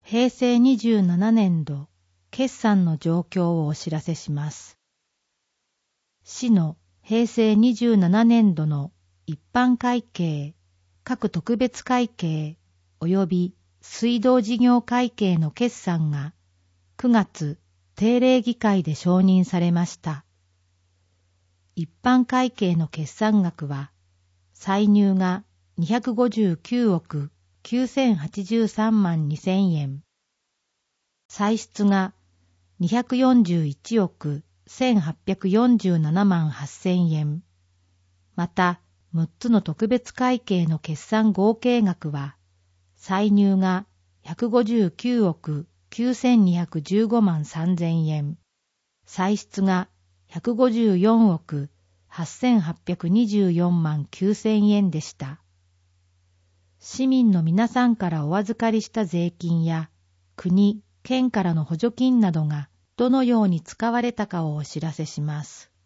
平成27年度決算の状況をお知らせします。市の平成27年度の一般会計、各特別会計及び水道事業会計の決算が9月定例議会で承認されました。一般会計の決算額は、歳入が259億9083万2000円、歳出が241億1847万8000円、また6つの特別会計の決算合計額は、歳入が159億9215万3000円、歳出が154億8824万9000円でした。市民の皆さんからお預かりした税金や国、県からの補助金などがどのように使われたかをお知らせします。